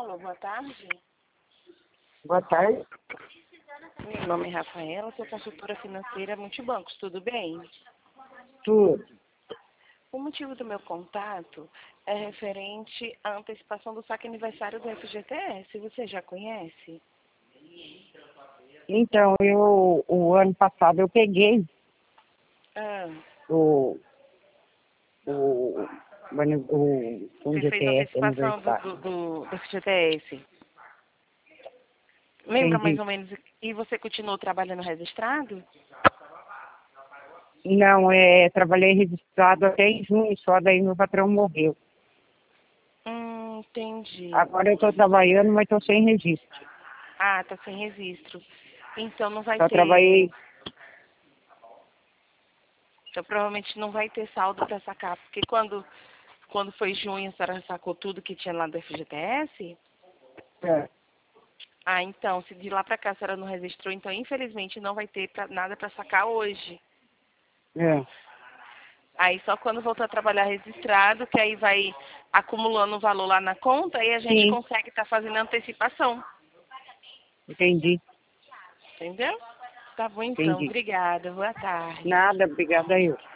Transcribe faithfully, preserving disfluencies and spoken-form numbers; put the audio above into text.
Alô, boa tarde. Boa tarde. Meu nome é Rafaela, sou consultora financeira Multibancos, tudo bem? Tudo. O motivo do meu contato é referente à antecipação do saque aniversário do F G T S. Você já conhece? Então, eu, o ano passado eu peguei Ah, o, o, o, o, o você fez a G T S antecipação do, aniversário. do, do, do F G T S. Lembra mais Entendi. ou menos? E você continuou trabalhando registrado? Não, é, trabalhei registrado até em junho, só daí meu patrão morreu. Hum, entendi. Agora eu estou trabalhando, mas estou sem registro. Ah, tá sem registro. Então não vai Só ter. trabalhei, Então provavelmente não vai ter saldo para sacar, porque quando, quando foi junho a senhora sacou tudo que tinha lá do F G T S? é, Ah, então, se de lá para cá a senhora não registrou, então infelizmente não vai ter pra, nada para sacar hoje. é, Aí só quando voltar a trabalhar registrado, que aí vai acumulando o valor lá na conta e a gente sim, consegue estar fazendo a antecipação. entendi, Entendeu? Tá bom então, entendi. obrigada, boa tarde. Nada, obrigada a eu.